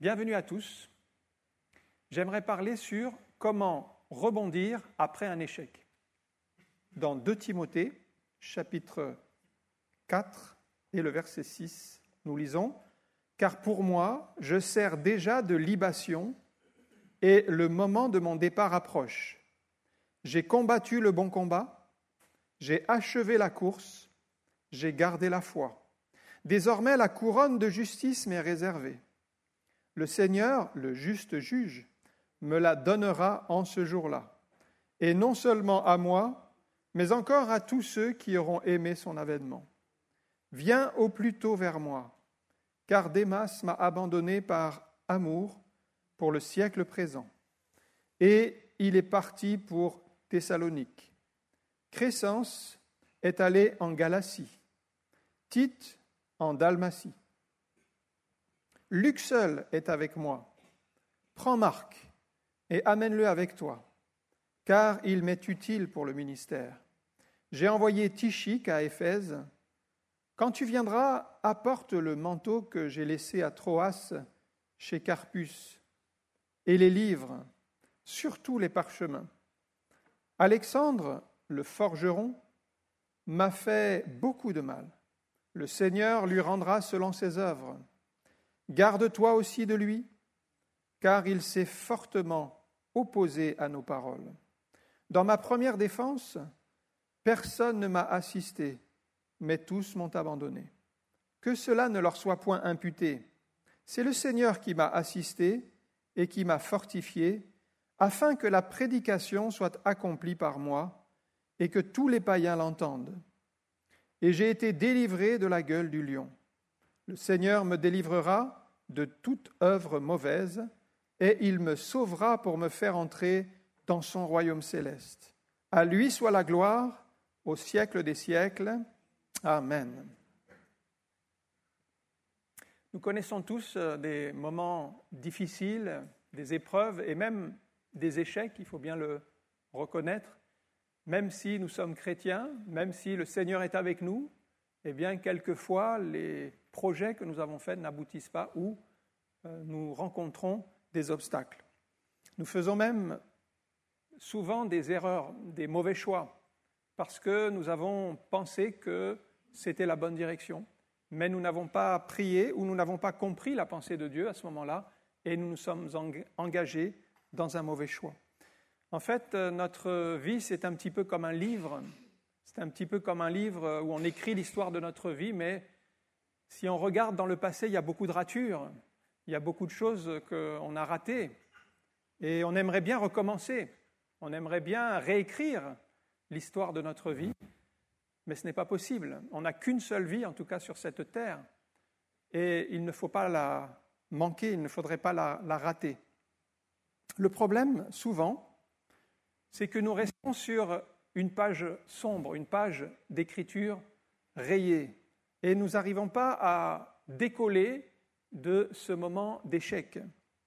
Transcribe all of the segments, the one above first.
Bienvenue à tous. J'aimerais parler sur comment rebondir après un échec. Dans 2 Timothée, chapitre 4 et le verset 6, nous lisons « Car pour moi, je sers déjà de libation et le moment de mon départ approche. J'ai combattu le bon combat, j'ai achevé la course, j'ai gardé la foi. Désormais, la couronne de justice m'est réservée. Le Seigneur, le juste juge, me la donnera en ce jour-là, et non seulement à moi, mais encore à tous ceux qui auront aimé son avènement. Viens au plus tôt vers moi, car Démas m'a abandonné par amour pour le siècle présent, et il est parti pour Thessalonique. Crescens est allé en Galatie, Tite en Dalmatie. Luc seul est avec moi. Prends Marc et amène-le avec toi, car il m'est utile pour le ministère. J'ai envoyé Tychik à Éphèse. Quand tu viendras, apporte le manteau que j'ai laissé à Troas chez Carpus, et les livres, surtout les parchemins. Alexandre, le forgeron, m'a fait beaucoup de mal. Le Seigneur lui rendra selon ses œuvres. Garde-toi aussi de lui, car il s'est fortement opposé à nos paroles. Dans ma première défense, personne ne m'a assisté, mais tous m'ont abandonné. Que cela ne leur soit point imputé. C'est le Seigneur qui m'a assisté et qui m'a fortifié, afin que la prédication soit accomplie par moi et que tous les païens l'entendent. Et j'ai été délivré de la gueule du lion. Le Seigneur me délivrera de toute œuvre mauvaise et il me sauvera pour me faire entrer dans son royaume céleste. À lui soit la gloire au siècle des siècles. Amen. Nous connaissons tous des moments difficiles, des épreuves et même des échecs, il faut bien le reconnaître. Même si nous sommes chrétiens, même si le Seigneur est avec nous, eh bien, quelquefois, les projets que nous avons faits n'aboutissent pas ou nous rencontrons des obstacles. Nous faisons même souvent des erreurs, des mauvais choix, parce que nous avons pensé que c'était la bonne direction, mais nous n'avons pas prié ou nous n'avons pas compris la pensée de Dieu à ce moment-là et nous nous sommes engagés dans un mauvais choix. En fait, notre vie, c'est un petit peu comme un livre. C'est un petit peu comme un livre où on écrit l'histoire de notre vie, mais si on regarde dans le passé, il y a beaucoup de ratures, il y a beaucoup de choses qu'on a ratées, et on aimerait bien recommencer, on aimerait bien réécrire l'histoire de notre vie, mais ce n'est pas possible. On n'a qu'une seule vie, en tout cas sur cette terre, et il ne faut pas la manquer, il ne faudrait pas la rater. Le problème, souvent, c'est que nous restons sur une page sombre, une page d'écriture rayée, et nous n'arrivons pas à décoller de ce moment d'échec.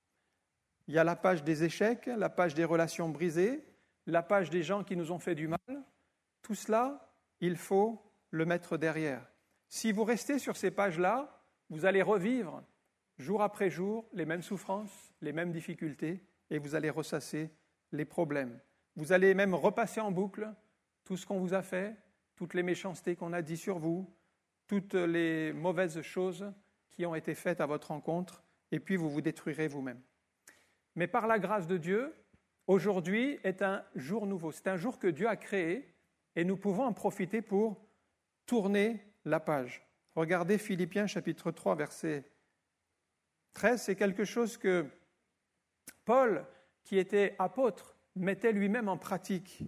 Il y a la page des échecs, la page des relations brisées, la page des gens qui nous ont fait du mal. Tout cela, il faut le mettre derrière. Si vous restez sur ces pages-là, vous allez revivre jour après jour les mêmes souffrances, les mêmes difficultés, et vous allez ressasser les problèmes. Vous allez même repasser en boucle tout ce qu'on vous a fait, toutes les méchancetés qu'on a dit sur vous, toutes les mauvaises choses qui ont été faites à votre encontre, et puis vous vous détruirez vous-même. Mais par la grâce de Dieu, aujourd'hui est un jour nouveau. C'est un jour que Dieu a créé, et nous pouvons en profiter pour tourner la page. Regardez Philippiens chapitre 3, verset 13, c'est quelque chose que Paul, qui était apôtre, mettait lui-même en pratique.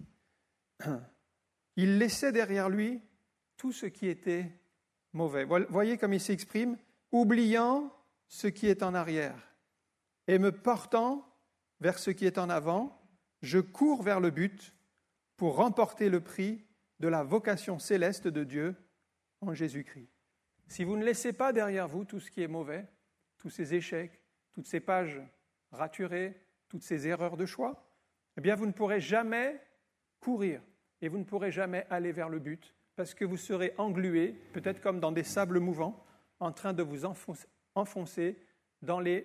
Il laissait derrière lui tout ce qui était mauvais. Voyez comme il s'exprime, oubliant ce qui est en arrière et me portant vers ce qui est en avant, je cours vers le but pour remporter le prix de la vocation céleste de Dieu en Jésus-Christ. Si vous ne laissez pas derrière vous tout ce qui est mauvais, tous ces échecs, toutes ces pages raturées, toutes ces erreurs de choix, eh bien vous ne pourrez jamais courir et vous ne pourrez jamais aller vers le but parce que vous serez englué, peut-être comme dans des sables mouvants, en train de vous enfoncer dans les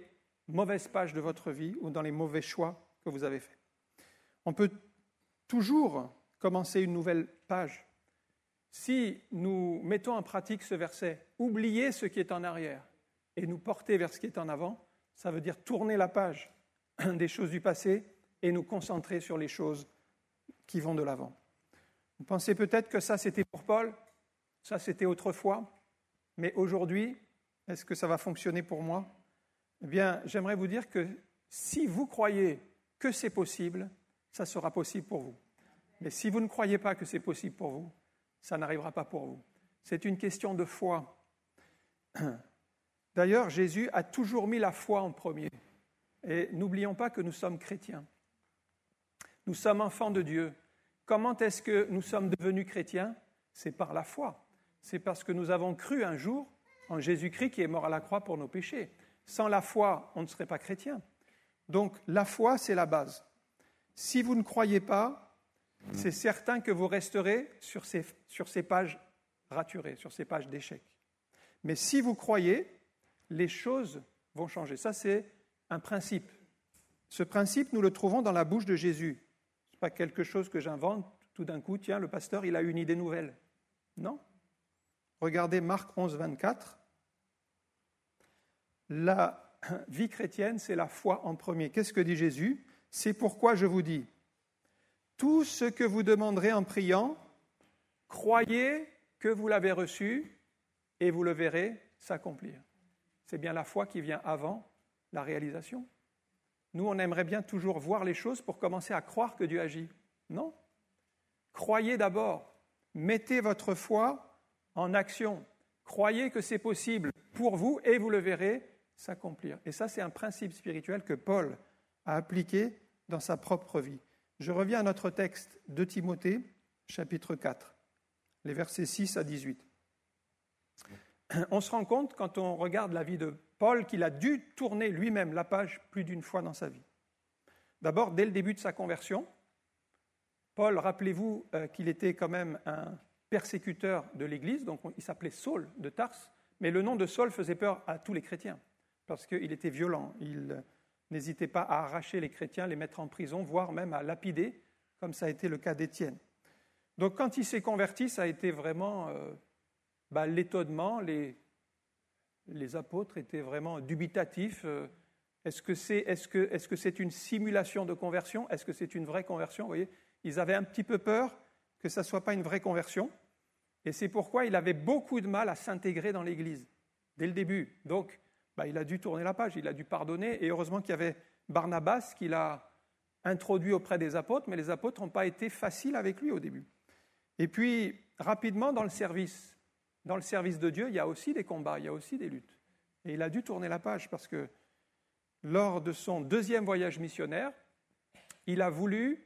mauvaises pages de votre vie ou dans les mauvais choix que vous avez faits. On peut toujours commencer une nouvelle page. Si nous mettons en pratique ce verset, oublier ce qui est en arrière et nous porter vers ce qui est en avant, ça veut dire tourner la page des choses du passé et nous concentrer sur les choses qui vont de l'avant. Vous pensez peut-être que ça c'était pour Paul, ça c'était autrefois, mais aujourd'hui, est-ce que ça va fonctionner pour moi ? Eh bien, j'aimerais vous dire que si vous croyez que c'est possible, ça sera possible pour vous. Mais si vous ne croyez pas que c'est possible pour vous, ça n'arrivera pas pour vous. C'est une question de foi. D'ailleurs, Jésus a toujours mis la foi en premier. Et n'oublions pas que nous sommes chrétiens. Nous sommes enfants de Dieu. Comment est-ce que nous sommes devenus chrétiens ? C'est par la foi. C'est parce que nous avons cru un jour en Jésus-Christ qui est mort à la croix pour nos péchés. Sans la foi, on ne serait pas chrétien. Donc, la foi, c'est la base. Si vous ne croyez pas, c'est certain que vous resterez sur ces pages raturées, sur ces pages d'échecs. Mais si vous croyez, les choses vont changer. Ça, c'est un principe. Ce principe, nous le trouvons dans la bouche de Jésus. Ce n'est pas quelque chose que j'invente tout d'un coup. Tiens, le pasteur, il a une idée nouvelle. Non. Regardez Marc 11, 24. La vie chrétienne, c'est la foi en premier. Qu'est-ce que dit Jésus ? C'est pourquoi je vous dis, tout ce que vous demanderez en priant, croyez que vous l'avez reçu et vous le verrez s'accomplir. C'est bien la foi qui vient avant la réalisation. Nous, on aimerait bien toujours voir les choses pour commencer à croire que Dieu agit. Non. Croyez d'abord. Mettez votre foi en action. Croyez que c'est possible pour vous et vous le verrez s'accomplir. Et ça, c'est un principe spirituel que Paul a appliqué dans sa propre vie. Je reviens à notre texte de Timothée, chapitre 4, les versets 6 à 18. On se rend compte, quand on regarde la vie de Paul, qu'il a dû tourner lui-même la page plus d'une fois dans sa vie. D'abord, dès le début de sa conversion, Paul, rappelez-vous qu'il était quand même un persécuteur de l'Église, donc il s'appelait Saul de Tarse, mais le nom de Saul faisait peur à tous les chrétiens, parce qu'il était violent, il n'hésitait pas à arracher les chrétiens, les mettre en prison, voire même à lapider, comme ça a été le cas d'Étienne. Donc quand il s'est converti, ça a été vraiment l'étonnement, les apôtres étaient vraiment dubitatifs. Est-ce que c'est une simulation de conversion ? Est-ce que c'est une vraie conversion ? Vous voyez, ils avaient un petit peu peur que ça ne soit pas une vraie conversion, et c'est pourquoi il avait beaucoup de mal à s'intégrer dans l'Église, dès le début. Donc, il a dû tourner la page, il a dû pardonner, et heureusement qu'il y avait Barnabas qui l'a introduit auprès des apôtres, mais les apôtres n'ont pas été faciles avec lui au début. Et puis, rapidement, dans le service de Dieu, il y a aussi des combats, il y a aussi des luttes. Et il a dû tourner la page parce que lors de son deuxième voyage missionnaire, il a voulu,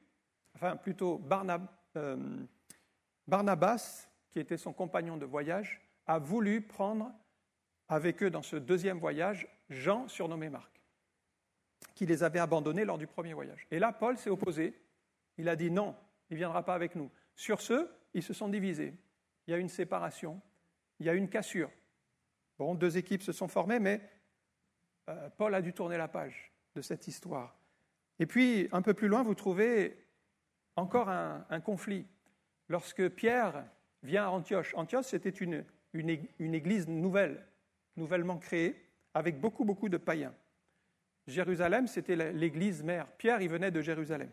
Barnabas, qui était son compagnon de voyage, a voulu prendre avec eux dans ce deuxième voyage Jean, surnommé Marc, qui les avait abandonnés lors du premier voyage. Et là, Paul s'est opposé. Il a dit non, il ne viendra pas avec nous. Sur ce, ils se sont divisés. Il y a une séparation, il y a une cassure. Bon, 2 équipes se sont formées, mais Paul a dû tourner la page de cette histoire. Et puis, un peu plus loin, vous trouvez encore un conflit. Lorsque Pierre vient à Antioche, Antioche, c'était une église nouvellement créée, avec beaucoup de païens. Jérusalem, c'était l'église mère. Pierre, il venait de Jérusalem.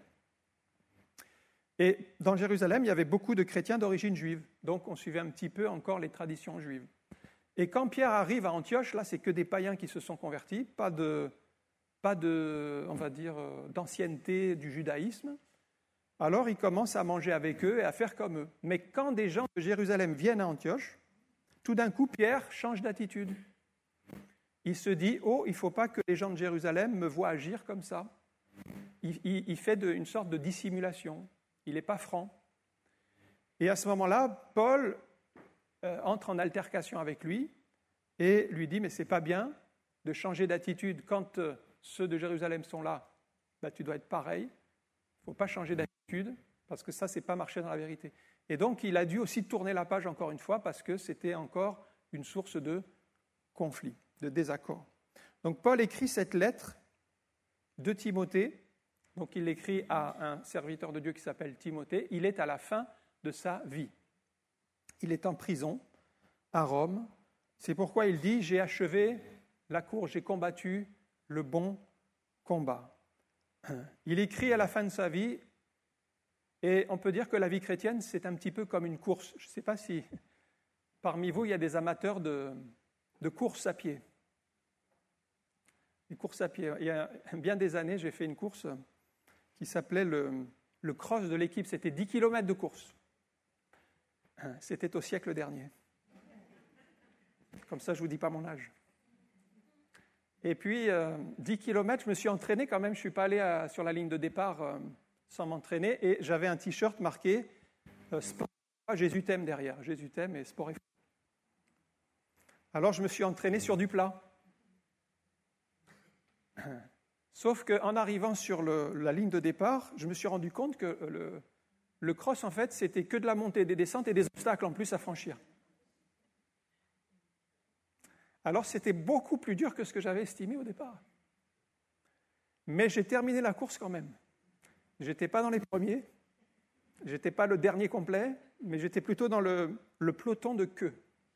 Et dans Jérusalem, il y avait beaucoup de chrétiens d'origine juive. Donc, on suivait un petit peu encore les traditions juives. Et quand Pierre arrive à Antioche, là, c'est que des païens qui se sont convertis, pas de on va dire, d'ancienneté du judaïsme. Alors, il commence à manger avec eux et à faire comme eux. Mais quand des gens de Jérusalem viennent à Antioche, tout d'un coup, Pierre change d'attitude. Il se dit, il ne faut pas que les gens de Jérusalem me voient agir comme ça. Il fait une sorte de dissimulation. Il n'est pas franc. Et à ce moment-là, Paul entre en altercation avec lui et lui dit, mais ce n'est pas bien de changer d'attitude. Quand ceux de Jérusalem sont là, tu dois être pareil. Il ne faut pas changer d'attitude parce que ça, ce n'est pas marcher dans la vérité. Et donc, il a dû aussi tourner la page encore une fois parce que c'était encore une source de conflit, de désaccord. Donc Paul écrit cette lettre de Timothée. Donc il l'écrit à un serviteur de Dieu qui s'appelle Timothée. Il est à la fin de sa vie. Il est en prison à Rome. C'est pourquoi il dit « J'ai achevé la course, j'ai combattu le bon combat ». Il écrit à la fin de sa vie, et on peut dire que la vie chrétienne, c'est un petit peu comme une course. Je ne sais pas si parmi vous, il y a des amateurs de course à pied. Les courses à pied. Il y a bien des années, j'ai fait une course qui s'appelait le cross de l'équipe. C'était 10 km de course. C'était au siècle dernier. Comme ça, je ne vous dis pas mon âge. Et puis, 10 km, je me suis entraîné quand même. Je ne suis pas allé sur la ligne de départ sans m'entraîner. Et j'avais un t-shirt marqué Sport, Jésus t'aime derrière. Jésus t'aime et sport et foi. Alors, je me suis entraîné sur du plat. Sauf qu'en arrivant sur la ligne de départ, je me suis rendu compte que le cross, en fait, c'était que de la montée, des descentes et des obstacles en plus à franchir. Alors, c'était beaucoup plus dur que ce que j'avais estimé au départ. Mais j'ai terminé la course quand même. Je n'étais pas dans les premiers, je n'étais pas le dernier complet, mais j'étais plutôt dans le peloton de queue.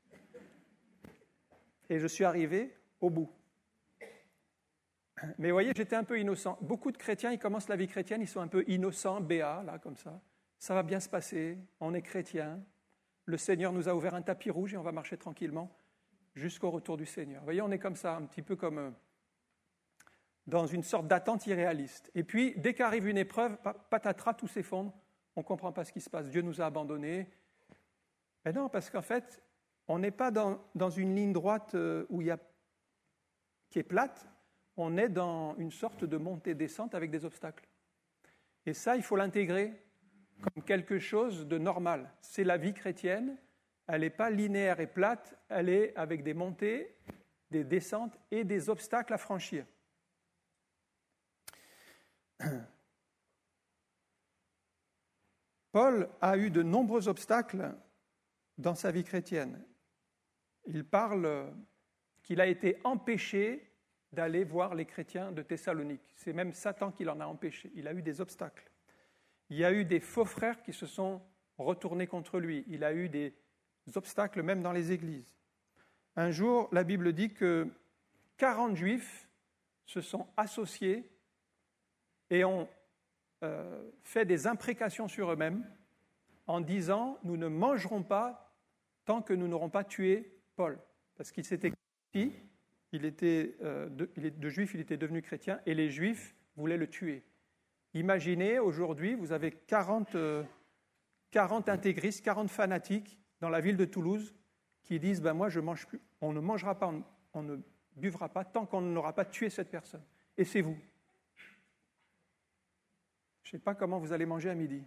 Et je suis arrivé au bout. Mais vous voyez, j'étais un peu innocent. Beaucoup de chrétiens, ils commencent la vie chrétienne, ils sont un peu innocents, béats, là, comme ça. Ça va bien se passer, on est chrétiens. Le Seigneur nous a ouvert un tapis rouge et on va marcher tranquillement jusqu'au retour du Seigneur. Vous voyez, on est comme ça, un petit peu comme dans une sorte d'attente irréaliste. Et puis, dès qu'arrive une épreuve, patatras, tout s'effondre, on ne comprend pas ce qui se passe. Dieu nous a abandonnés. Mais non, parce qu'en fait, on n'est pas dans une ligne droite qui est plate, on est dans une sorte de montée-descente avec des obstacles. Et ça, il faut l'intégrer comme quelque chose de normal. C'est la vie chrétienne, elle n'est pas linéaire et plate, elle est avec des montées, des descentes et des obstacles à franchir. Paul a eu de nombreux obstacles dans sa vie chrétienne. Il parle qu'il a été empêché d'aller voir les chrétiens de Thessalonique. C'est même Satan qui l'en a empêché. Il a eu des obstacles. Il y a eu des faux frères qui se sont retournés contre lui. Il a eu des obstacles même dans les églises. Un jour, la Bible dit que 40 Juifs se sont associés et ont fait des imprécations sur eux-mêmes en disant « Nous ne mangerons pas tant que nous n'aurons pas tué Paul ». Parce qu'il s'était converti, de juif, il était devenu chrétien, et les juifs voulaient le tuer. Imaginez, aujourd'hui, vous avez 40 intégristes, 40 fanatiques dans la ville de Toulouse qui disent moi je mange plus, on ne mangera pas, on ne buvra pas tant qu'on n'aura pas tué cette personne. Et c'est vous. Je ne sais pas comment vous allez manger à midi.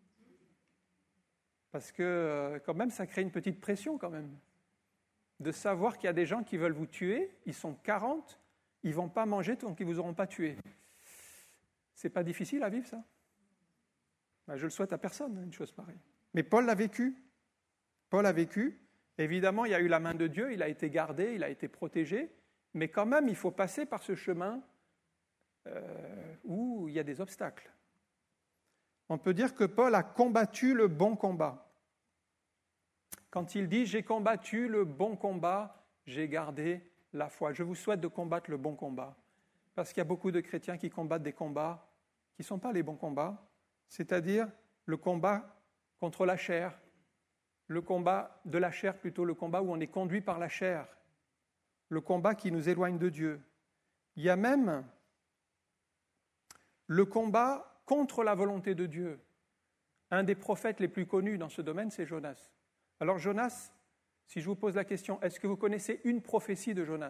Parce que quand même, ça crée une petite pression quand même. De savoir qu'il y a des gens qui veulent vous tuer, ils sont 40, ils ne vont pas manger tant qu'ils ne vous auront pas tué. C'est pas difficile à vivre, ça? Je le souhaite à personne, une chose pareille. Mais Paul l'a vécu. Paul a vécu. Évidemment, il y a eu la main de Dieu, il a été gardé, il a été protégé, mais quand même, il faut passer par ce chemin où il y a des obstacles. On peut dire que Paul a combattu le bon combat. Quand il dit « J'ai combattu le bon combat, j'ai gardé la foi ». Je vous souhaite de combattre le bon combat. Parce qu'il y a beaucoup de chrétiens qui combattent des combats qui ne sont pas les bons combats, c'est-à-dire le combat contre la chair, le combat de la chair plutôt, le combat où on est conduit par la chair, le combat qui nous éloigne de Dieu. Il y a même le combat contre la volonté de Dieu. Un des prophètes les plus connus dans ce domaine, c'est Jonas. Alors Jonas, si je vous pose la question, est-ce que vous connaissez une prophétie de Jonas ?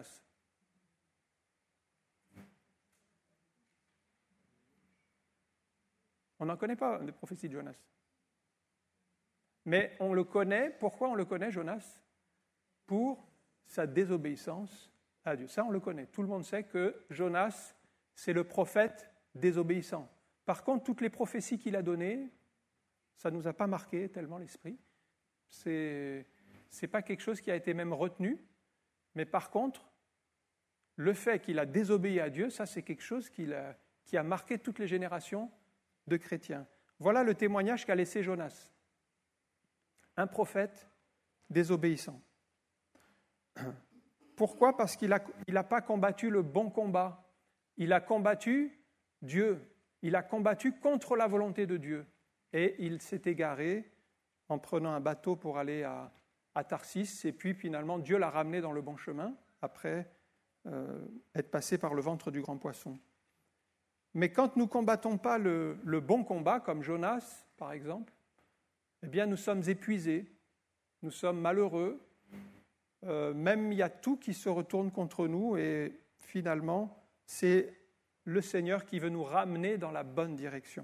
On n'en connaît pas de prophétie de Jonas. Mais on le connaît. Pourquoi on le connaît, Jonas ? Pour sa désobéissance à Dieu. Ça, on le connaît. Tout le monde sait que Jonas, c'est le prophète désobéissant. Par contre, toutes les prophéties qu'il a données, ça ne nous a pas marqué tellement l'esprit. C'est pas quelque chose qui a été même retenu. Mais par contre, le fait qu'il a désobéi à Dieu, ça c'est quelque chose qui a marqué toutes les générations de chrétiens. Voilà le témoignage qu'a laissé Jonas. Un prophète désobéissant. Pourquoi ? Parce qu'il n'a pas combattu le bon combat. Il a combattu Dieu. Il a combattu contre la volonté de Dieu. Et il s'est égaré en prenant un bateau pour aller à Tarsis. Et puis finalement, Dieu l'a ramené dans le bon chemin après être passé par le ventre du grand poisson. Mais quand nous ne combattons pas le bon combat, comme Jonas par exemple, eh bien nous sommes épuisés, nous sommes malheureux, même il y a tout qui se retourne contre nous et finalement c'est le Seigneur qui veut nous ramener dans la bonne direction.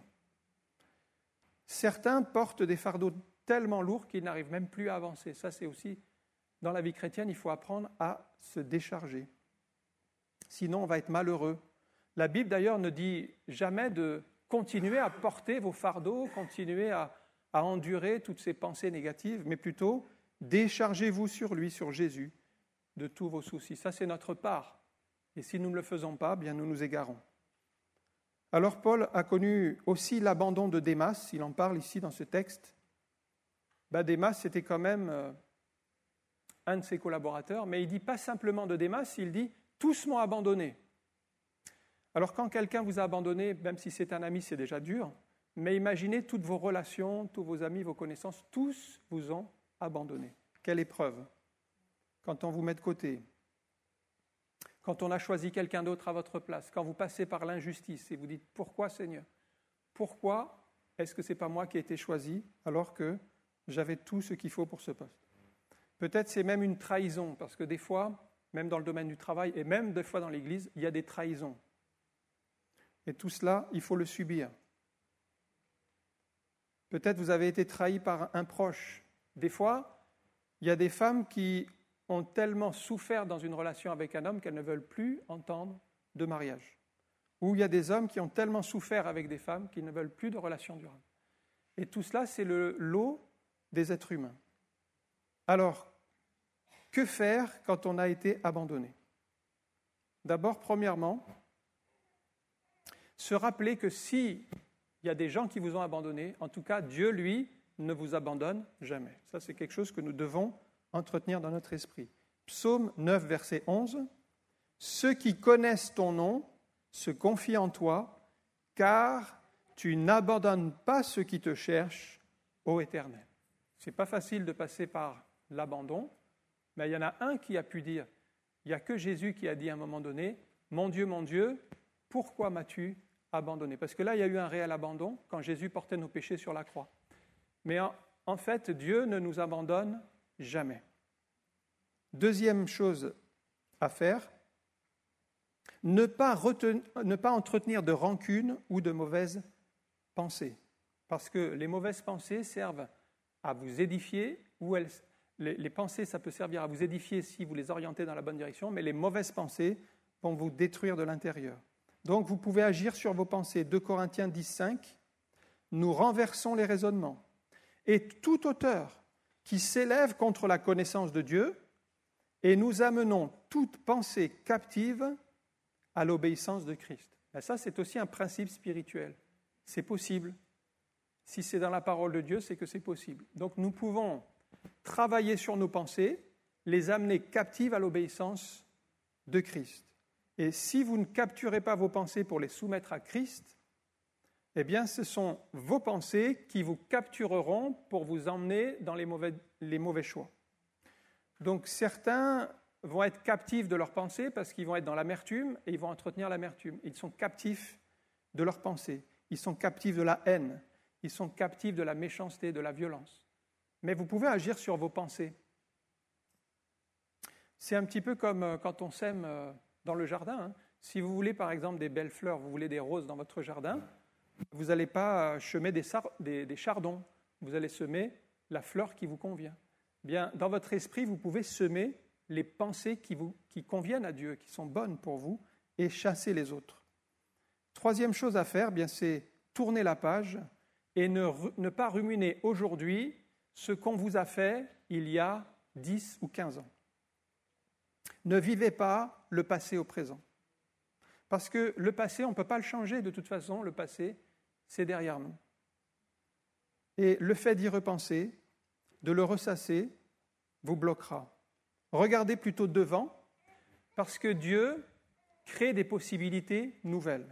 Certains portent des fardeaux tellement lourds qu'ils n'arrivent même plus à avancer. Ça c'est aussi, dans la vie chrétienne, il faut apprendre à se décharger. Sinon on va être malheureux. La Bible d'ailleurs ne dit jamais de continuer à porter vos fardeaux, continuer à endurer toutes ces pensées négatives, mais plutôt déchargez-vous sur lui, sur Jésus, de tous vos soucis. Ça, c'est notre part. Et si nous ne le faisons pas, bien nous nous égarons. Alors Paul a connu aussi l'abandon de Démas, il en parle ici dans ce texte. Démas, c'était quand même un de ses collaborateurs, mais il ne dit pas simplement de Démas, il dit « tous m'ont abandonné ». Alors quand quelqu'un vous a abandonné, même si c'est un ami, c'est déjà dur, mais imaginez toutes vos relations, tous vos amis, vos connaissances, tous vous ont abandonné. Quelle épreuve quand on vous met de côté, quand on a choisi quelqu'un d'autre à votre place, quand vous passez par l'injustice et vous dites « Pourquoi Seigneur ? Pourquoi est-ce que ce n'est pas moi qui ai été choisi alors que j'avais tout ce qu'il faut pour ce poste ?» Peut-être c'est même une trahison, parce que des fois, même dans le domaine du travail et même des fois dans l'Église, il y a des trahisons. Et tout cela, il faut le subir. Peut-être vous avez été trahi par un proche. Des fois, il y a des femmes qui ont tellement souffert dans une relation avec un homme qu'elles ne veulent plus entendre de mariage. Ou il y a des hommes qui ont tellement souffert avec des femmes qu'ils ne veulent plus de relation durable. Et tout cela, c'est le lot des êtres humains. Alors, que faire quand on a été abandonné ? D'abord, premièrement, se rappeler que s'il y a des gens qui vous ont abandonné, en tout cas, Dieu, lui, ne vous abandonne jamais. Ça, c'est quelque chose que nous devons entretenir dans notre esprit. Psaume 9, verset 11. « Ceux qui connaissent ton nom se confient en toi, car tu n'abandonnes pas ceux qui te cherchent, ô Éternel. » Ce n'est pas facile de passer par l'abandon, mais il y en a un qui a pu dire, il n'y a que Jésus qui a dit à un moment donné, « Mon Dieu, pourquoi m'as-tu abandonné ?» Parce que là, il y a eu un réel abandon quand Jésus portait nos péchés sur la croix. Mais en fait, Dieu ne nous abandonne jamais. Deuxième chose à faire, ne pas entretenir de rancune ou de mauvaises pensées. Parce que les mauvaises pensées servent à vous édifier, ou les pensées, ça peut servir à vous édifier si vous les orientez dans la bonne direction, mais les mauvaises pensées vont vous détruire de l'intérieur. Donc vous pouvez agir sur vos pensées. 2 Corinthiens 10, 5, nous renversons les raisonnements. Et toute auteur qui s'élève contre la connaissance de Dieu, et nous amenons toute pensée captive à l'obéissance de Christ. Et ça, c'est aussi un principe spirituel. C'est possible. Si c'est dans la parole de Dieu, c'est que c'est possible. Donc nous pouvons travailler sur nos pensées, les amener captives à l'obéissance de Christ. Et si vous ne capturez pas vos pensées pour les soumettre à Christ, eh bien, ce sont vos pensées qui vous captureront pour vous emmener dans les mauvais choix. Donc, certains vont être captifs de leurs pensées parce qu'ils vont être dans l'amertume et ils vont entretenir l'amertume. Ils sont captifs de leurs pensées. Ils sont captifs de la haine. Ils sont captifs de la méchanceté, de la violence. Mais vous pouvez agir sur vos pensées. C'est un petit peu comme quand on sème dans le jardin. Hein. Si vous voulez, par exemple, des belles fleurs, vous voulez des roses dans votre jardin, vous n'allez pas semer des chardons. Vous allez semer la fleur qui vous convient. Bien, dans votre esprit, vous pouvez semer les pensées qui conviennent à Dieu, qui sont bonnes pour vous, et chasser les autres. Troisième chose à faire, bien, c'est tourner la page et ne pas ruminer aujourd'hui ce qu'on vous a fait il y a 10 ou 15 ans. Ne vivez pas le passé au présent. Parce que le passé, on ne peut pas le changer de toute façon, le passé, c'est derrière nous. Et le fait d'y repenser, de le ressasser, vous bloquera. Regardez plutôt devant, parce que Dieu crée des possibilités nouvelles.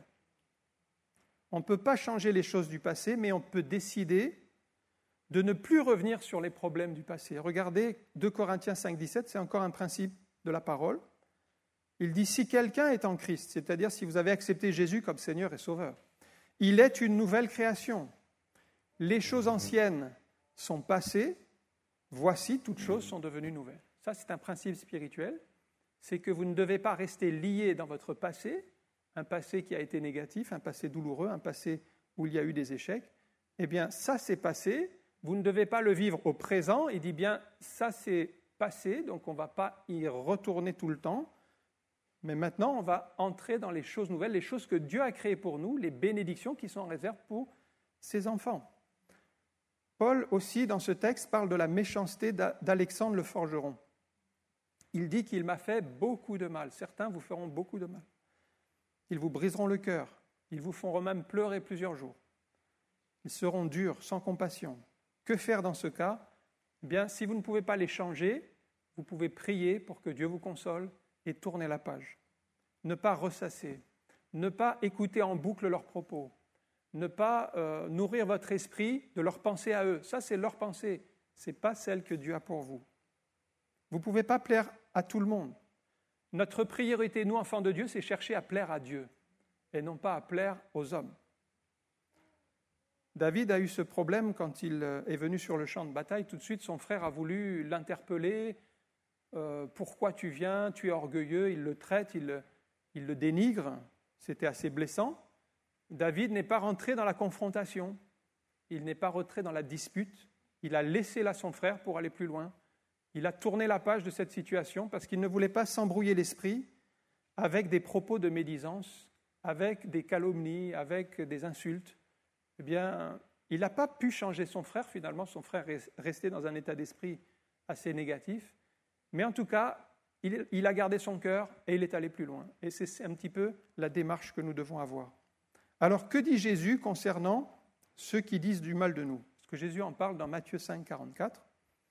On ne peut pas changer les choses du passé, mais on peut décider de ne plus revenir sur les problèmes du passé. Regardez 2 Corinthiens 5, 17, c'est encore un principe de la parole. Il dit « Si quelqu'un est en Christ », c'est-à-dire si vous avez accepté Jésus comme Seigneur et Sauveur, « il est une nouvelle création. Les choses anciennes sont passées, voici, toutes choses sont devenues nouvelles. » Ça, c'est un principe spirituel. C'est que vous ne devez pas rester lié dans votre passé, un passé qui a été négatif, un passé douloureux, un passé où il y a eu des échecs. Eh bien, ça, c'est passé. Vous ne devez pas le vivre au présent. Il dit bien, ça, c'est passé, donc on ne va pas y retourner tout le temps. Mais maintenant, on va entrer dans les choses nouvelles, les choses que Dieu a créées pour nous, les bénédictions qui sont en réserve pour ses enfants. Paul aussi, dans ce texte, parle de la méchanceté d'Alexandre le forgeron. Il dit qu'il m'a fait beaucoup de mal. Certains vous feront beaucoup de mal. Ils vous briseront le cœur. Ils vous feront même pleurer plusieurs jours. Ils seront durs, sans compassion. Que faire dans ce cas ? Eh bien, si vous ne pouvez pas les changer, vous pouvez prier pour que Dieu vous console et tourner la page. Ne pas ressasser, ne pas écouter en boucle leurs propos, ne pas nourrir votre esprit de leurs pensées à eux. Ça, c'est leur pensée, ce n'est pas celle que Dieu a pour vous. Vous ne pouvez pas plaire à tout le monde. Notre priorité, nous, enfants de Dieu, c'est chercher à plaire à Dieu et non pas à plaire aux hommes. David a eu ce problème quand il est venu sur le champ de bataille. Tout de suite, son frère a voulu l'interpeller. Pourquoi tu viens ? Tu es orgueilleux. Il le traite, il le dénigre. C'était assez blessant. David n'est pas rentré dans la confrontation. Il n'est pas rentré dans la dispute. Il a laissé là son frère pour aller plus loin. Il a tourné la page de cette situation parce qu'il ne voulait pas s'embrouiller l'esprit avec des propos de médisance, avec des calomnies, avec des insultes. Eh bien, il n'a pas pu changer son frère. Finalement, son frère est resté dans un état d'esprit assez négatif. Mais en tout cas, il a gardé son cœur et il est allé plus loin. Et c'est un petit peu la démarche que nous devons avoir. Alors, que dit Jésus concernant ceux qui disent du mal de nous ? Parce que Jésus en parle dans Matthieu 5, 44.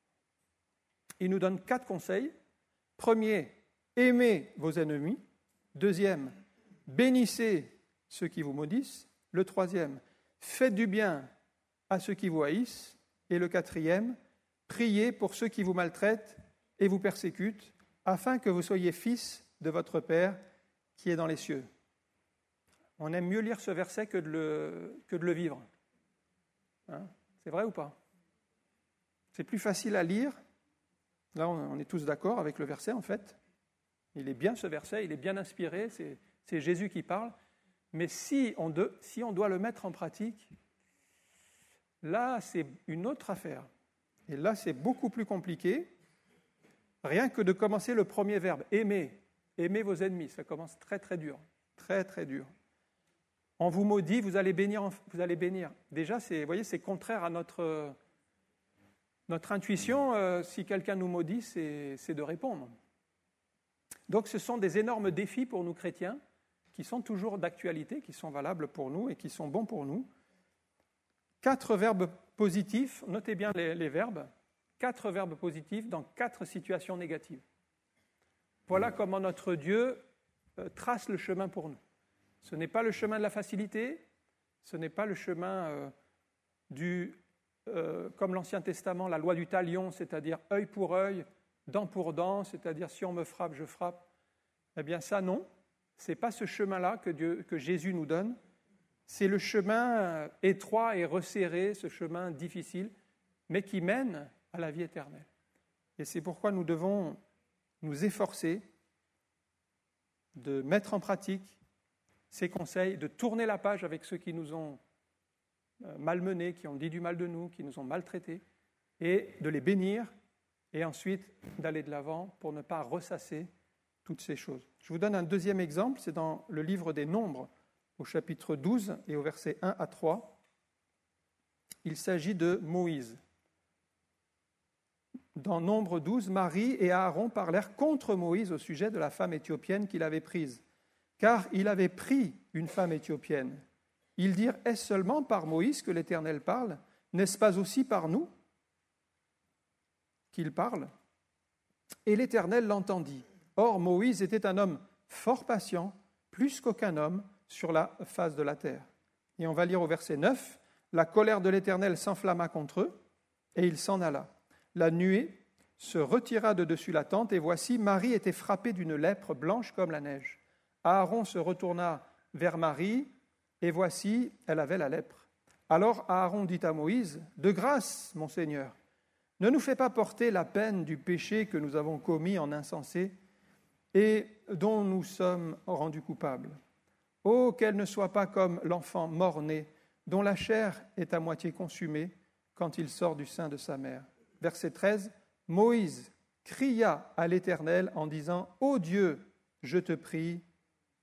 Il nous donne 4 conseils. Premier, aimez vos ennemis. Deuxième, bénissez ceux qui vous maudissent. Le troisième, faites du bien à ceux qui vous haïssent. Et le quatrième, priez pour ceux qui vous maltraitent et vous persécutent, afin que vous soyez fils de votre Père qui est dans les cieux. On aime mieux lire ce verset que de le vivre. Hein ? C'est vrai ou pas ? C'est plus facile à lire. Là, on est tous d'accord avec le verset, en fait. Il est bien, ce verset, il est bien inspiré, c'est Jésus qui parle. Mais si on doit le mettre en pratique, là, c'est une autre affaire. Et là, c'est beaucoup plus compliqué. Rien que de commencer le premier verbe, aimer. Aimez vos ennemis, ça commence très, très dur. Très, très dur. On vous maudit, vous allez bénir. Déjà, vous voyez, c'est contraire à notre intuition. Si quelqu'un nous maudit, c'est de répondre. Donc, ce sont des énormes défis pour nous chrétiens qui sont toujours d'actualité, qui sont valables pour nous et qui sont bons pour nous. 4 verbes positifs, notez bien les verbes, 4 verbes positifs dans 4 situations négatives. Voilà comment notre Dieu trace le chemin pour nous. Ce n'est pas le chemin de la facilité, ce n'est pas le chemin comme l'Ancien Testament, la loi du talion, c'est-à-dire œil pour œil, dent pour dent, c'est-à-dire si on me frappe, je frappe. Eh bien ça, non. Ce n'est pas ce chemin-là que Jésus nous donne. C'est le chemin étroit et resserré, ce chemin difficile, mais qui mène à la vie éternelle. Et c'est pourquoi nous devons nous efforcer de mettre en pratique ces conseils, de tourner la page avec ceux qui nous ont malmenés, qui ont dit du mal de nous, qui nous ont maltraités, et de les bénir, et ensuite d'aller de l'avant pour ne pas ressasser toutes ces choses. Je vous donne un deuxième exemple, c'est dans le livre des Nombres, au chapitre 12 et au verset 1 à 3. Il s'agit de Moïse. dans Nombre 12, Marie et Aaron parlèrent contre Moïse au sujet de la femme éthiopienne qu'il avait prise, car il avait pris une femme éthiopienne. Ils dirent, est-ce seulement par Moïse que l'Éternel parle? N'est-ce pas aussi par nous qu'il parle? Et l'Éternel l'entendit. Or, Moïse était un homme fort patient, plus qu'aucun homme sur la face de la terre. Et on va lire au verset 9, la colère de l'Éternel s'enflamma contre eux, et il s'en alla. La nuée se retira de dessus la tente, et voici, Marie était frappée d'une lèpre blanche comme la neige. Aaron se retourna vers Marie, et voici, elle avait la lèpre. Alors Aaron dit à Moïse, « De grâce, mon Seigneur, ne nous fais pas porter la peine du péché que nous avons commis en insensé et dont nous sommes rendus coupables. Oh, qu'elle ne soit pas comme l'enfant mort-né, dont la chair est à moitié consumée quand il sort du sein de sa mère. » Verset 13, Moïse cria à l'Éternel en disant, « Ô Dieu, je te prie, guéris-la. »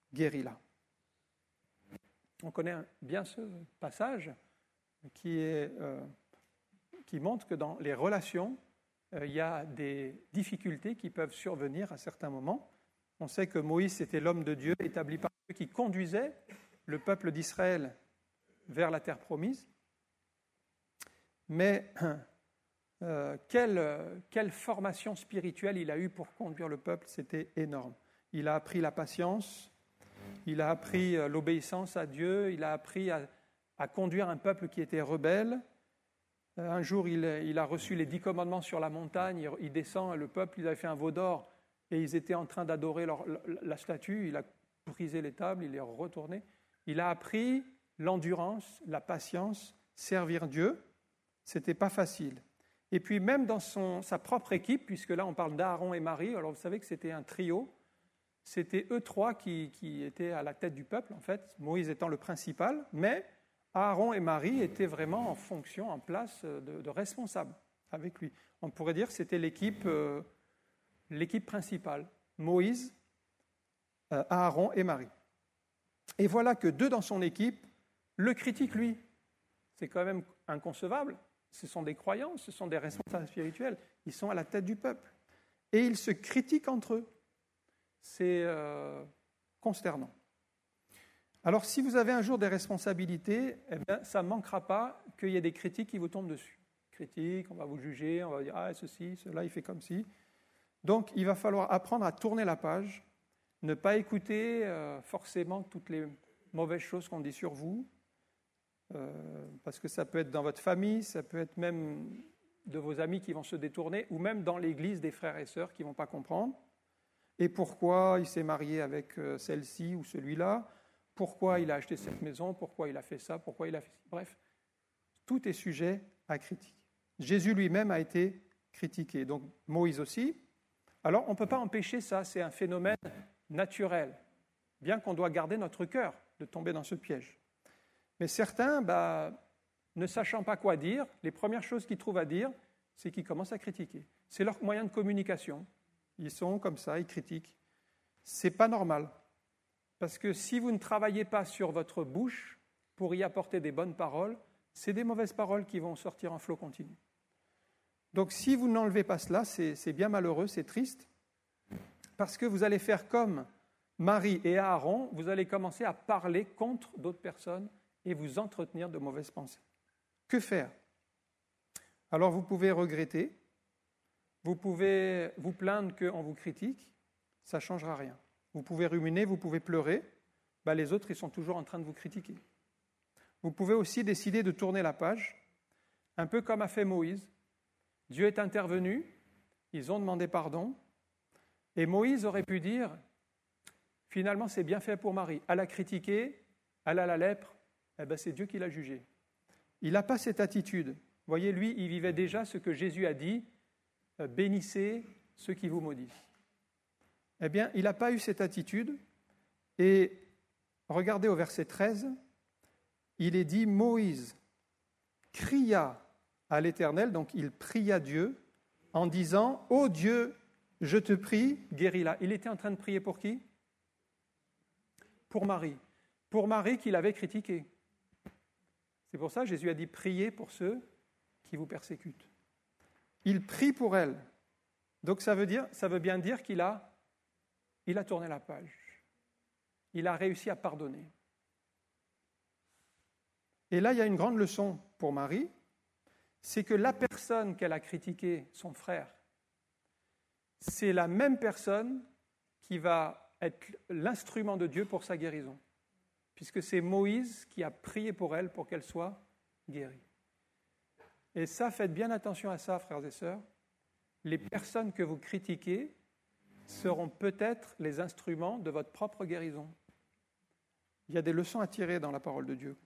On connaît bien ce passage qui montre que dans les relations, il y a des difficultés qui peuvent survenir à certains moments. On sait que Moïse était l'homme de Dieu établi par Dieu qui conduisait le peuple d'Israël vers la terre promise. Mais quelle formation spirituelle il a eue pour conduire le peuple, c'était énorme. Il a appris la patience, il a appris l'obéissance à Dieu, il a appris à conduire un peuple qui était rebelle. Un jour, il a reçu les 10 commandements sur la montagne, il descend, le peuple, il avait fait un veau d'or, et ils étaient en train d'adorer la statue, il a brisé les tables, il est retourné. Il a appris l'endurance, la patience, servir Dieu, ce n'était pas facile. Et puis même dans sa propre équipe, puisque là on parle d'Aaron et Marie, alors vous savez que c'était un trio, c'était eux trois qui étaient à la tête du peuple en fait, Moïse étant le principal, mais Aaron et Marie étaient vraiment en fonction, en place de responsables avec lui. On pourrait dire que c'était l'équipe principale, Moïse, Aaron et Marie. Et voilà que 2 dans son équipe le critiquent lui. C'est quand même inconcevable. Ce sont des croyants, ce sont des responsables spirituels. Ils sont à la tête du peuple. Et ils se critiquent entre eux. C'est consternant. Alors, si vous avez un jour des responsabilités, eh bien, ça ne manquera pas qu'il y ait des critiques qui vous tombent dessus. Critiques, on va vous juger, on va dire « Ah, ceci, cela, il fait comme ci ». Donc, il va falloir apprendre à tourner la page, ne pas écouter forcément toutes les mauvaises choses qu'on dit sur vous, parce que ça peut être dans votre famille, ça peut être même de vos amis qui vont se détourner, ou même dans l'église des frères et sœurs qui ne vont pas comprendre. Et pourquoi il s'est marié avec celle-ci ou celui-là? Pourquoi il a acheté cette maison? Pourquoi il a fait ça? Pourquoi il a fait ça? Bref, tout est sujet à critique. Jésus lui-même a été critiqué, donc Moïse aussi. Alors, on ne peut pas empêcher ça, c'est un phénomène naturel, bien qu'on doit garder notre cœur de tomber dans ce piège. Mais certains, ne sachant pas quoi dire, les premières choses qu'ils trouvent à dire, c'est qu'ils commencent à critiquer. C'est leur moyen de communication. Ils sont comme ça, ils critiquent. Ce n'est pas normal. Parce que si vous ne travaillez pas sur votre bouche pour y apporter des bonnes paroles, c'est des mauvaises paroles qui vont sortir en flot continu. Donc si vous n'enlevez pas cela, c'est bien malheureux, c'est triste, parce que vous allez faire comme Marie et Aaron, vous allez commencer à parler contre d'autres personnes et vous entretenir de mauvaises pensées. Que faire? Alors vous pouvez regretter, vous pouvez vous plaindre qu'on vous critique, ça ne changera rien. Vous pouvez ruminer, vous pouvez pleurer, les autres ils sont toujours en train de vous critiquer. Vous pouvez aussi décider de tourner la page, un peu comme a fait Moïse. Dieu est intervenu, ils ont demandé pardon, et Moïse aurait pu dire, finalement c'est bien fait pour Marie, elle a critiqué, elle a la lèpre, c'est Dieu qui l'a jugée. Il n'a pas cette attitude. Vous voyez, lui, il vivait déjà ce que Jésus a dit, bénissez ceux qui vous maudissent. Eh bien, il n'a pas eu cette attitude, et regardez au verset 13, il est dit, Moïse cria à l'Éternel, donc il pria Dieu, en disant, « Ô Dieu, je te prie, guéris-la. » Il était en train de prier pour qui? Pour Marie. Pour Marie qu'il avait critiquée. C'est pour ça que Jésus a dit, « Priez pour ceux qui vous persécutent. » il prie pour elle. Donc ça veut bien dire qu'il a tourné la page. Il a réussi à pardonner. Et là, il y a une grande leçon pour Marie, c'est que la personne qu'elle a critiquée, son frère, c'est la même personne qui va être l'instrument de Dieu pour sa guérison, puisque c'est Moïse qui a prié pour elle pour qu'elle soit guérie. Et ça, faites bien attention à ça, frères et sœurs. Les personnes que vous critiquez seront peut-être les instruments de votre propre guérison. Il y a des leçons à tirer dans la parole de Dieu.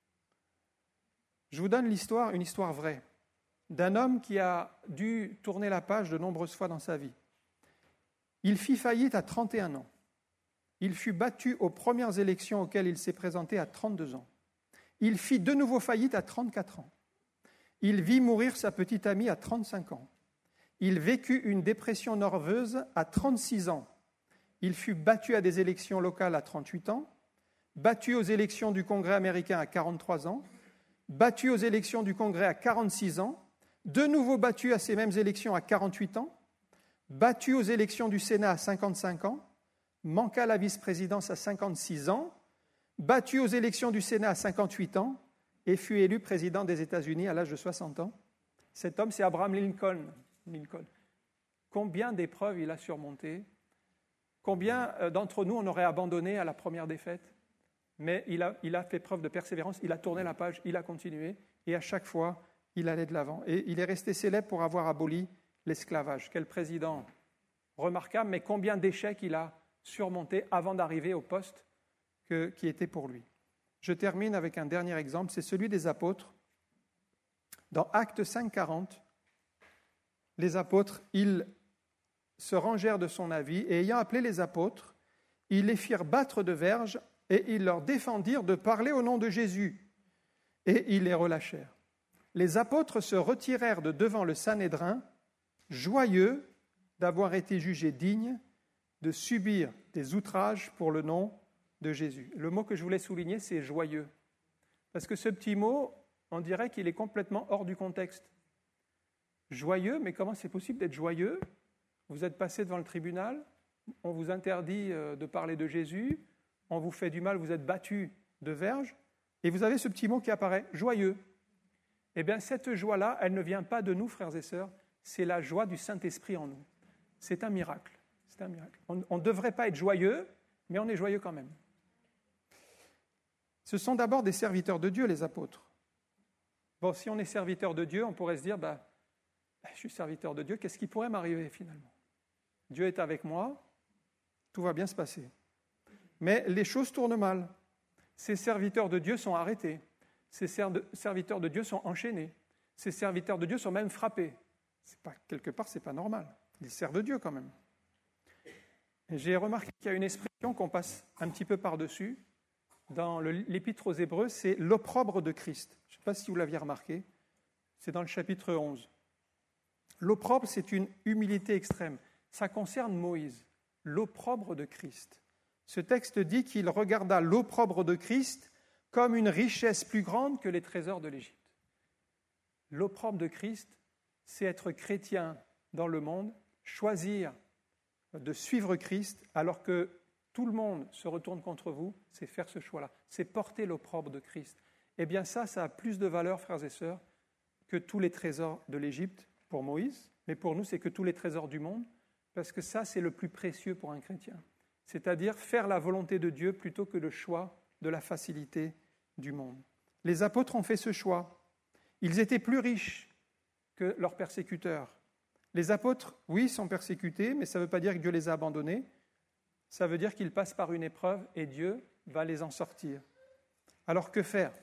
Je vous donne une histoire vraie, d'un homme qui a dû tourner la page de nombreuses fois dans sa vie. Il fit faillite à 31 ans. Il fut battu aux premières élections auxquelles il s'est présenté à 32 ans. Il fit de nouveau faillite à 34 ans. Il vit mourir sa petite amie à 35 ans. Il vécut une dépression nerveuse à 36 ans. Il fut battu à des élections locales à 38 ans, battu aux élections du Congrès américain à 43 ans, battu aux élections du Congrès à 46 ans, de nouveau battu à ces mêmes élections à 48 ans, battu aux élections du Sénat à 55 ans, manqua la vice-présidence à 56 ans, battu aux élections du Sénat à 58 ans et fut élu président des États-Unis à l'âge de 60 ans. Cet homme, c'est Abraham Lincoln. Combien d'épreuves il a surmontées? Combien d'entre nous on aurait abandonné à la première défaite? Mais il a fait preuve de persévérance, il a tourné la page, il a continué, et à chaque fois, il allait de l'avant. Et il est resté célèbre pour avoir aboli l'esclavage. Quel président remarquable, mais combien d'échecs il a surmonté avant d'arriver au poste qui était pour lui. Je termine avec un dernier exemple, c'est celui des apôtres. Dans Actes 5:40, les apôtres, ils se rangèrent de son avis, et ayant appelé les apôtres, ils les firent battre de verges, et ils leur défendirent de parler au nom de Jésus, et ils les relâchèrent. Les apôtres se retirèrent de devant le Sanhédrin, joyeux d'avoir été jugés dignes de subir des outrages pour le nom de Jésus. Le mot que je voulais souligner, c'est joyeux. Parce que ce petit mot, on dirait qu'il est complètement hors du contexte. Joyeux, mais comment c'est possible d'être joyeux? Vous êtes passé devant le tribunal, on vous interdit de parler de Jésus, on vous fait du mal, vous êtes battu de verges, et vous avez ce petit mot qui apparaît, joyeux. Eh bien, cette joie-là, elle ne vient pas de nous, frères et sœurs, c'est la joie du Saint-Esprit en nous. C'est un miracle. C'est un miracle. On ne devrait pas être joyeux, mais on est joyeux quand même. Ce sont d'abord des serviteurs de Dieu, les apôtres. Bon, si on est serviteur de Dieu, on pourrait se dire, je suis serviteur de Dieu, qu'est-ce qui pourrait m'arriver finalement? Dieu est avec moi, tout va bien se passer. Mais les choses tournent mal. Ces serviteurs de Dieu sont arrêtés. Ces serviteurs de Dieu sont enchaînés. Ces serviteurs de Dieu sont même frappés. Quelque part, ce n'est pas normal. Ils servent Dieu quand même. Et j'ai remarqué qu'il y a une expression qu'on passe un petit peu par-dessus. Dans l'Épître aux Hébreux, c'est l'opprobre de Christ. Je ne sais pas si vous l'aviez remarqué. C'est dans le chapitre 11. L'opprobre, c'est une humilité extrême. Ça concerne Moïse. L'opprobre de Christ. Ce texte dit qu'il regarda l'opprobre de Christ comme une richesse plus grande que les trésors de l'Égypte. L'opprobre de Christ, c'est être chrétien dans le monde, choisir de suivre Christ alors que tout le monde se retourne contre vous, c'est faire ce choix-là, c'est porter l'opprobre de Christ. Eh bien ça a plus de valeur, frères et sœurs, que tous les trésors de l'Égypte pour Moïse, mais pour nous, c'est que tous les trésors du monde, parce que ça, c'est le plus précieux pour un chrétien. C'est-à-dire faire la volonté de Dieu plutôt que le choix de la facilité du monde. Les apôtres ont fait ce choix. Ils étaient plus riches que leurs persécuteurs. Les apôtres, oui, sont persécutés, mais ça ne veut pas dire que Dieu les a abandonnés. Ça veut dire qu'ils passent par une épreuve et Dieu va les en sortir. Alors que faire?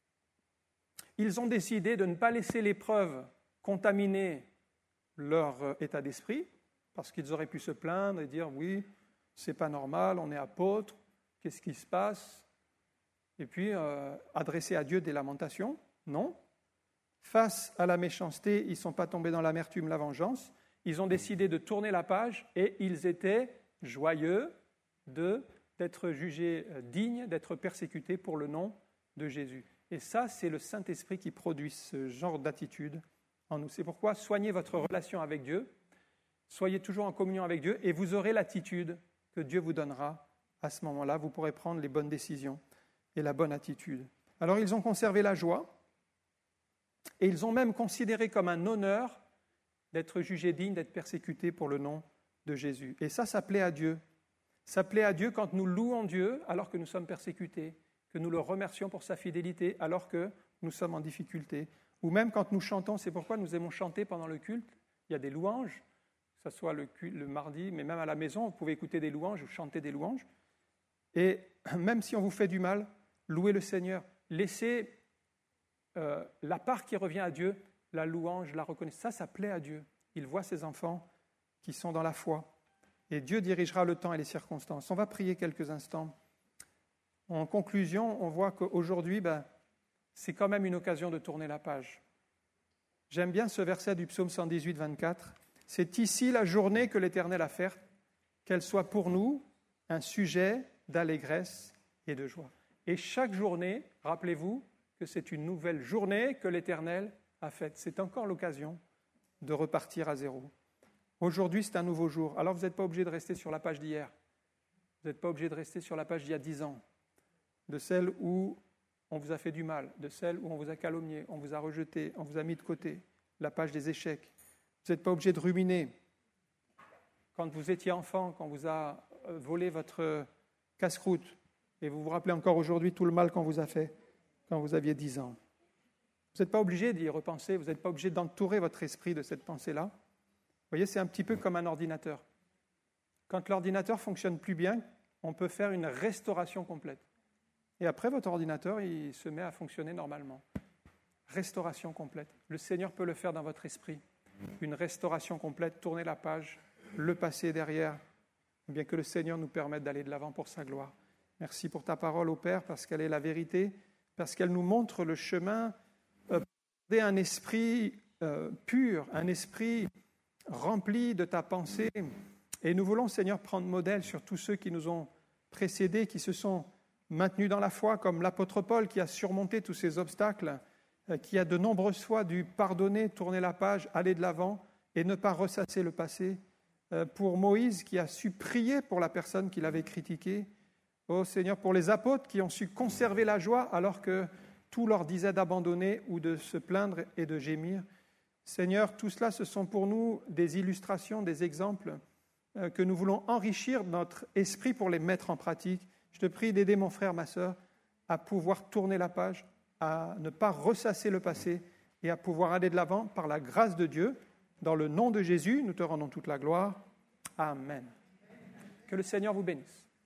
Ils ont décidé de ne pas laisser l'épreuve contaminer leur état d'esprit, parce qu'ils auraient pu se plaindre et dire « oui, c'est pas normal, on est apôtre, qu'est-ce qui se passe ?» Et puis adresser à Dieu des lamentations. Non. Face à la méchanceté, ils ne sont pas tombés dans l'amertume, la vengeance. Ils ont décidé de tourner la page et ils étaient joyeux d'être jugés dignes, d'être persécutés pour le nom de Jésus. Et ça, c'est le Saint-Esprit qui produit ce genre d'attitude en nous. C'est pourquoi soignez votre relation avec Dieu, soyez toujours en communion avec Dieu et vous aurez l'attitude que Dieu vous donnera. À ce moment-là, vous pourrez prendre les bonnes décisions et la bonne attitude. Alors, ils ont conservé la joie et ils ont même considéré comme un honneur d'être jugés dignes, d'être persécutés pour le nom de Jésus. Et ça plaît à Dieu. Ça plaît à Dieu quand nous louons Dieu alors que nous sommes persécutés, que nous le remercions pour sa fidélité alors que nous sommes en difficulté. Ou même quand nous chantons, c'est pourquoi nous aimons chanter pendant le culte. Il y a des louanges, que ce soit le mardi, mais même à la maison, vous pouvez écouter des louanges ou chanter des louanges. Et même si on vous fait du mal, louez le Seigneur. Laissez la part qui revient à Dieu, la louange, la reconnaissance. Ça plaît à Dieu. Il voit ses enfants qui sont dans la foi. Et Dieu dirigera le temps et les circonstances. On va prier quelques instants. En conclusion, on voit qu'aujourd'hui, c'est quand même une occasion de tourner la page. J'aime bien ce verset du psaume 118, 24. « C'est ici la journée que l'Éternel a faite, qu'elle soit pour nous un sujet d'allégresse et de joie. » Et chaque journée, rappelez-vous que c'est une nouvelle journée que l'Éternel a faite. C'est encore l'occasion de repartir à zéro. Aujourd'hui, c'est un nouveau jour. Alors, vous n'êtes pas obligé de rester sur la page d'hier. Vous n'êtes pas obligé de rester sur la page d'il y a 10 ans, de celle où on vous a fait du mal, de celle où on vous a calomnié, on vous a rejeté, on vous a mis de côté, la page des échecs. Vous n'êtes pas obligé de ruminer. Quand vous étiez enfant, quand on vous a volé votre casse-croûte, et vous vous rappelez encore aujourd'hui tout le mal qu'on vous a fait quand vous aviez 10 ans. Vous n'êtes pas obligé d'y repenser, vous n'êtes pas obligé d'entourer votre esprit de cette pensée-là. Vous voyez, c'est un petit peu comme un ordinateur. Quand l'ordinateur fonctionne plus bien, on peut faire une restauration complète. Et après, votre ordinateur, il se met à fonctionner normalement. Restauration complète. Le Seigneur peut le faire dans votre esprit. Une restauration complète, tourner la page, le passé derrière, bien que le Seigneur nous permette d'aller de l'avant pour sa gloire. Merci pour ta parole, ô Père, parce qu'elle est la vérité, parce qu'elle nous montre le chemin, un esprit pur, un esprit rempli de ta pensée. Et nous voulons, Seigneur, prendre modèle sur tous ceux qui nous ont précédés, qui se sont maintenus dans la foi, comme l'apôtre Paul qui a surmonté tous ces obstacles, qui a de nombreuses fois dû pardonner, tourner la page, aller de l'avant et ne pas ressasser le passé. Pour Moïse qui a su prier pour la personne qui l'avait critiqué. Ô Seigneur, pour les apôtres qui ont su conserver la joie alors que tout leur disait d'abandonner ou de se plaindre et de gémir. Seigneur, tout cela, ce sont pour nous des illustrations, des exemples que nous voulons enrichir notre esprit pour les mettre en pratique. Je te prie d'aider mon frère, ma sœur, à pouvoir tourner la page, à ne pas ressasser le passé et à pouvoir aller de l'avant par la grâce de Dieu. Dans le nom de Jésus, nous te rendons toute la gloire. Amen. Que le Seigneur vous bénisse.